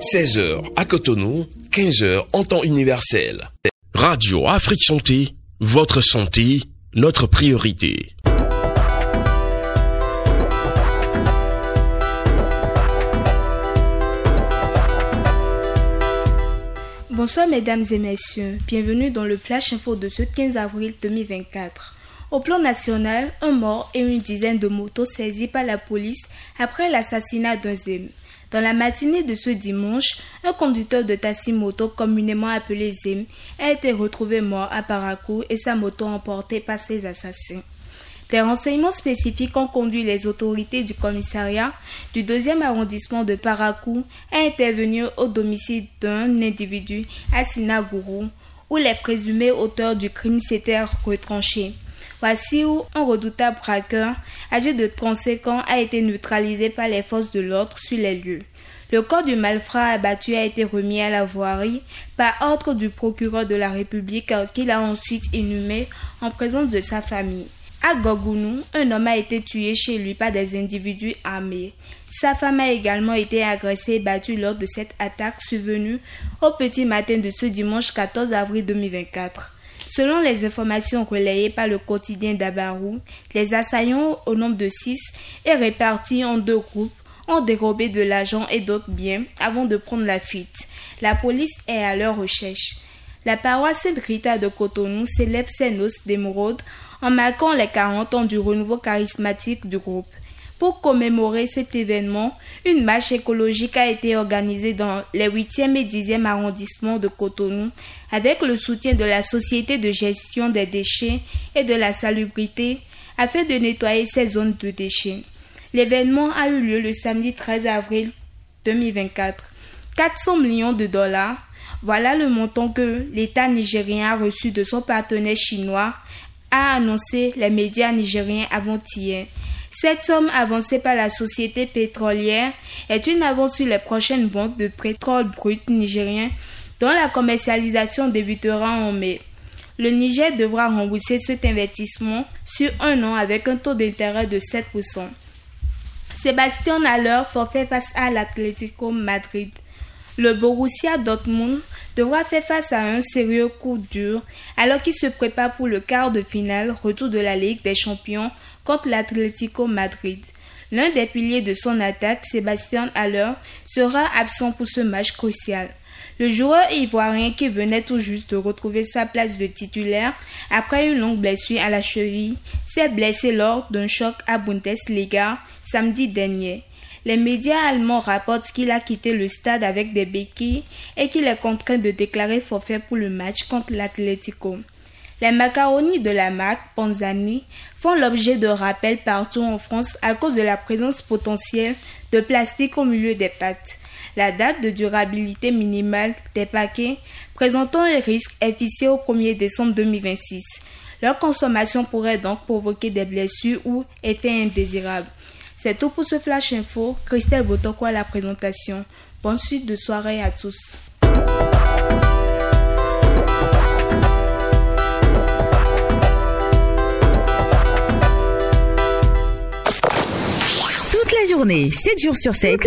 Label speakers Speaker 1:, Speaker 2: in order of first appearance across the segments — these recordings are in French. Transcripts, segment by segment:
Speaker 1: 16h à Cotonou, 15h en temps universel. Radio Afrique Santé, votre santé, notre priorité.
Speaker 2: Bonsoir mesdames et messieurs, bienvenue dans le Flash Info de ce 15 avril 2024. Au plan national, un mort et une dizaine de motos saisies par la police après l'assassinat d'un Zem. Dans la matinée de ce dimanche, un conducteur de taxi-moto communément appelé Zem a été retrouvé mort à Parakou et sa moto emportée par ses assassins. Des renseignements spécifiques ont conduit les autorités du commissariat du 2e arrondissement de Parakou à intervenir au domicile d'un individu à Sinagourou, où les présumés auteurs du crime s'étaient retranchés. Voici où un redoutable braqueur, âgé de 35 ans, a été neutralisé par les forces de l'ordre sur les lieux. Le corps du malfrat abattu a été remis à la voirie par ordre du procureur de la République qui l'a ensuite inhumé en présence de sa famille. À Gogounou, un homme a été tué chez lui par des individus armés. Sa femme a également été agressée et battue lors de cette attaque survenue au petit matin de ce dimanche 14 avril 2024. Selon les informations relayées par le quotidien Dabarou, les assaillants au nombre de 6 et répartis en 2 groupes ont dérobé de l'argent et d'autres biens avant de prendre la fuite. La police est à leur recherche. La paroisse Sainte-Rita de Cotonou célèbre ses noces d'émeraude en marquant les 40 ans du renouveau charismatique du groupe. Pour commémorer cet événement, une marche écologique a été organisée dans les 8e et 10e arrondissements de Cotonou avec le soutien de la Société de gestion des déchets et de la salubrité afin de nettoyer ces zones de déchets. L'événement a eu lieu le samedi 13 avril 2024. 400 millions de dollars, voilà le montant que l'État nigérien a reçu de son partenaire chinois, a annoncé les médias nigériens avant-hier. Cette somme avancée par la société pétrolière est une avance sur les prochaines ventes de pétrole brut nigérien dont la commercialisation débutera en mai. Le Niger devra rembourser cet investissement sur 1 an avec un taux d'intérêt de 7%. Sébastien Haller forfait face à l'Atlético Madrid. Le Borussia Dortmund devra faire face à un sérieux coup dur alors qu'il se prépare pour le quart de finale retour de la Ligue des Champions contre l'Atlético Madrid. L'un des piliers de son attaque, Sébastien Haller, sera absent pour ce match crucial. Le joueur ivoirien qui venait tout juste de retrouver sa place de titulaire après une longue blessure à la cheville s'est blessé lors d'un choc à Bundesliga samedi dernier. Les médias allemands rapportent qu'il a quitté le stade avec des béquilles et qu'il est contraint de déclarer forfait pour le match contre l'Atlético. Les macaronis de la marque Panzani font l'objet de rappels partout en France à cause de la présence potentielle de plastique au milieu des pâtes. La date de durabilité minimale des paquets présentant un risque est fixée au 1er décembre 2026. Leur consommation pourrait donc provoquer des blessures ou effets indésirables. C'est tout pour ce Flash Info. Christelle Botoko à la présentation. Bonne suite de soirée à tous.
Speaker 3: Toute la journée, 7 jours sur 7.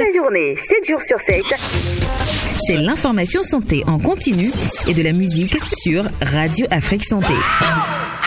Speaker 3: C'est l'information santé en continu et de la musique sur Radio Afrique Santé.